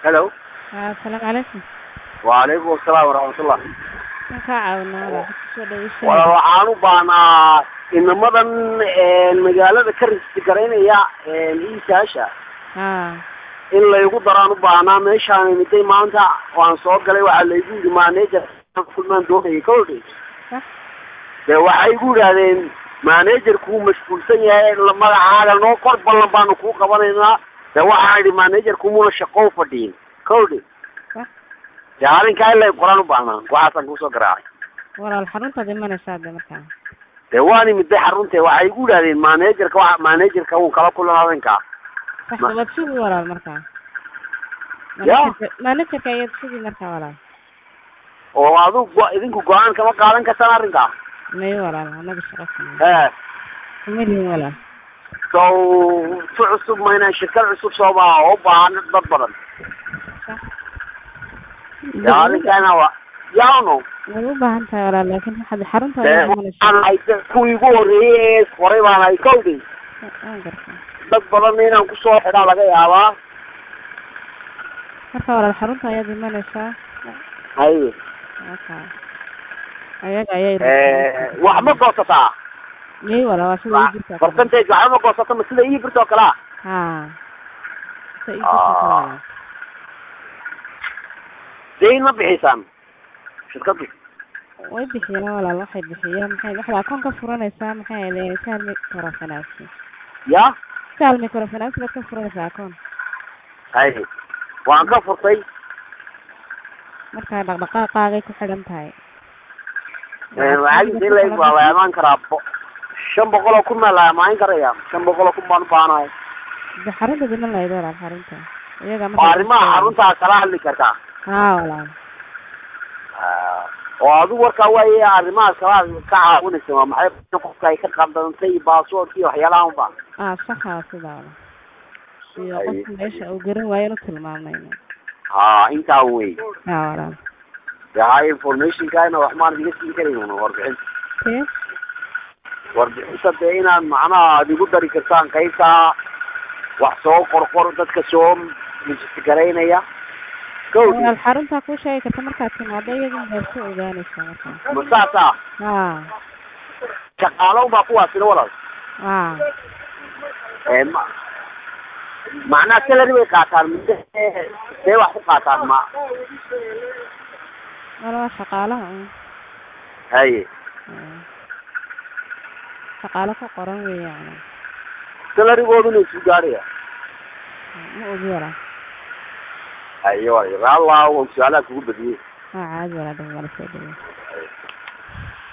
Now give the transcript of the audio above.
Hello. السلام عليكم. وعليكم السلام ورحمة الله. Maxaa caawinaa soo dhaweysay? waxaan u baahnaa inamadan magaalada ka register-gareynaya iisaasha in laygu daraan u baahnaa meeshaan imiday maanta waan soo galay waxaa laygu yidhi manager kulmaan doonayay kowdhi dee waxay igu yidhaahdeen managerku mashquulsan yahay magacaaga noo kor ballan baanu kuu qabanaynaa dee waxaan idhi managerku muna shaqo u fadhiyin kowdhi dee arrinkaa in lay qoraan u baahnaa waxaasaan kuusoo garaacay walaal xaruntaad imanaysaa de markaa dee waan imiday xarunte waxay igu yidhahdeen managerka uun kala kulan habeenkaa waad sugi walaal markaa ya managerka ayaad sugi markaa walaal oo adigu idinku go-aan kama qaadan kartaan arrinkaa may walaal anaga shaqo kuma lihin walaal sow si cusub ma inaan shirkad cusub soo baa oo baahan dad badan ya arrinkaana wa yaano way u baahan tahay walaal laakiin waxaad xaruntaada kuwii ugu horreeyey ee qoray baan hay kowdhi dad badanna inaan kusoo xidhaa laga yaabaa marka walaal xarunta ayaad imanaysaa haye ayaga ayay wax ma goosataa may walaal waa sida ii jirta percentage waxba ma goosato ma sida ii birta oo kalea sida ii jirta kala dayn ma bixisaan shirkadu way bixiyeen walaal waxay bixiyeen waxaad akoon ka furanaysaa maxay leeyahay sahal microfinance ya sahal microfinance baad ka furanaysaa akoon haye waan ka furtay markaa dhaqdhaqaaqaagay ku xidhan tahay lacagta in waa la imaan karaa 500 oo kun maa la imaan karaya 500 oo kun baan u baahanahay de xarunta diman lahayd walaal xarunta iyaga arrimaha xaruntaa kala hadli kartaa walaal oo adigu warkaa waaye arrimahaas kala ka caawinaysa waa maxay qofka ay ka qaldantay baasaboorka iyo waxyaalahan u baahan saxa sidaa iyo qofka meesha uu garan waayo inuu tilmaamayno intaa wey walaal yahay informationkaana wax maan iga siin karayno warbixin warbixinta dee inaad macnaha ad igu dari kartaan qaybtaa wax soo qorqor dadka soo register-garaynaya walaal xaruntaa kuu sheegi karta markaad timaado iyadin baad ku ogaanaysaa markaa ma saasa shaqaalo baa kuwaasina walaal macnaha salary bay qaataan mise see wax ku qaataan ma walaal shaqaalaha haye shaqaalo ku qoran weeyaan salarygooduna isu gaadhaya ma ogi walaal ايوه الله وسؤالك وجود بديه عاد ولا ده ولا شيء